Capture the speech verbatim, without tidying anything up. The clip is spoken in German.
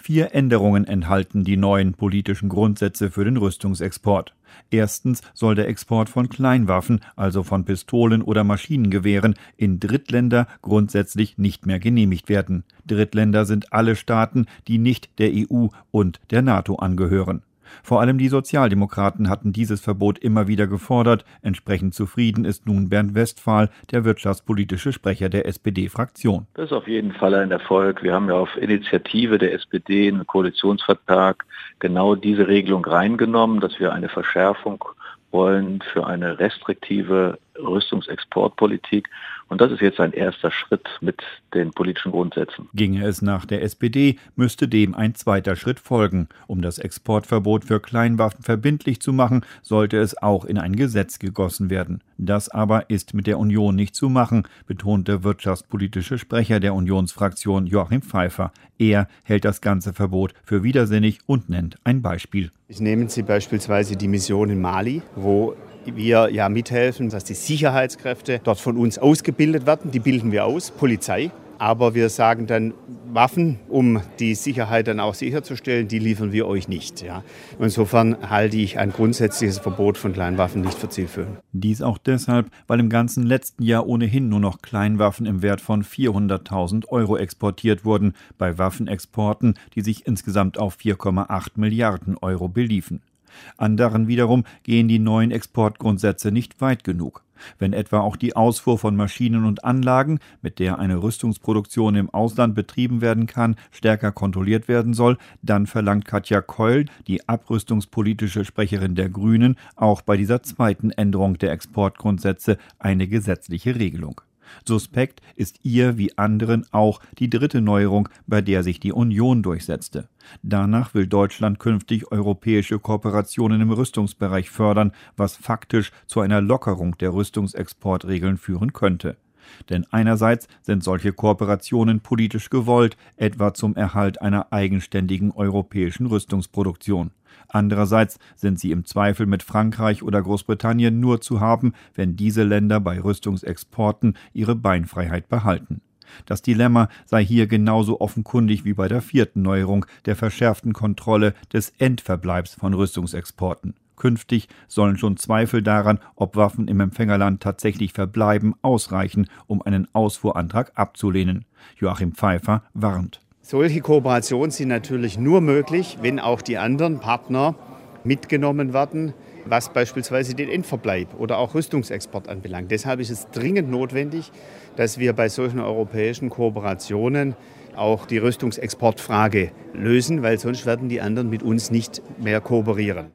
Vier Änderungen enthalten die neuen politischen Grundsätze für den Rüstungsexport. Erstens soll der Export von Kleinwaffen, also von Pistolen oder Maschinengewehren, in Drittländer grundsätzlich nicht mehr genehmigt werden. Drittländer sind alle Staaten, die nicht der E U und der NATO angehören. Vor allem die Sozialdemokraten hatten dieses Verbot immer wieder gefordert. Entsprechend zufrieden ist nun Bernd Westphal, der wirtschaftspolitische Sprecher der S P D-Fraktion. Das ist auf jeden Fall ein Erfolg. Wir haben ja auf Initiative der S P D einen Koalitionsvertrag genau diese Regelung reingenommen, dass wir eine Verschärfung wollen für eine restriktive Rüstungsexportpolitik. Und das ist jetzt ein erster Schritt mit den politischen Grundsätzen. Ginge es nach der S P D, müsste dem ein zweiter Schritt folgen. Um das Exportverbot für Kleinwaffen verbindlich zu machen, sollte es auch in ein Gesetz gegossen werden. Das aber ist mit der Union nicht zu machen, betont der wirtschaftspolitische Sprecher der Unionsfraktion Joachim Pfeiffer. Er hält das ganze Verbot für widersinnig und nennt ein Beispiel. Nehmen Sie beispielsweise die Mission in Mali, wo wir ja mithelfen, dass die Sicherheitskräfte dort von uns ausgebildet werden. Die bilden wir aus, Polizei. Aber wir sagen dann, Waffen, um die Sicherheit dann auch sicherzustellen, die liefern wir euch nicht. Ja. Insofern halte ich ein grundsätzliches Verbot von Kleinwaffen nicht für zielführend. Dies auch deshalb, weil im ganzen letzten Jahr ohnehin nur noch Kleinwaffen im Wert von vierhunderttausend Euro exportiert wurden, bei Waffenexporten, die sich insgesamt auf vier Komma acht Milliarden Euro beliefen. Anderen wiederum gehen die neuen Exportgrundsätze nicht weit genug. Wenn etwa auch die Ausfuhr von Maschinen und Anlagen, mit der eine Rüstungsproduktion im Ausland betrieben werden kann, stärker kontrolliert werden soll, dann verlangt Katja Keul, die abrüstungspolitische Sprecherin der Grünen, auch bei dieser zweiten Änderung der Exportgrundsätze eine gesetzliche Regelung. Suspekt ist ihr wie anderen auch die dritte Neuerung, bei der sich die Union durchsetzte. Danach will Deutschland künftig europäische Kooperationen im Rüstungsbereich fördern, was faktisch zu einer Lockerung der Rüstungsexportregeln führen könnte. Denn einerseits sind solche Kooperationen politisch gewollt, etwa zum Erhalt einer eigenständigen europäischen Rüstungsproduktion. Andererseits sind sie im Zweifel mit Frankreich oder Großbritannien nur zu haben, wenn diese Länder bei Rüstungsexporten ihre Beinfreiheit behalten. Das Dilemma sei hier genauso offenkundig wie bei der vierten Neuerung der verschärften Kontrolle des Endverbleibs von Rüstungsexporten. Künftig sollen schon Zweifel daran, ob Waffen im Empfängerland tatsächlich verbleiben, ausreichen, um einen Ausfuhrantrag abzulehnen. Joachim Pfeiffer warnt. Solche Kooperationen sind natürlich nur möglich, wenn auch die anderen Partner mitgenommen werden, was beispielsweise den Endverbleib oder auch Rüstungsexport anbelangt. Deshalb ist es dringend notwendig, dass wir bei solchen europäischen Kooperationen auch die Rüstungsexportfrage lösen, weil sonst werden die anderen mit uns nicht mehr kooperieren.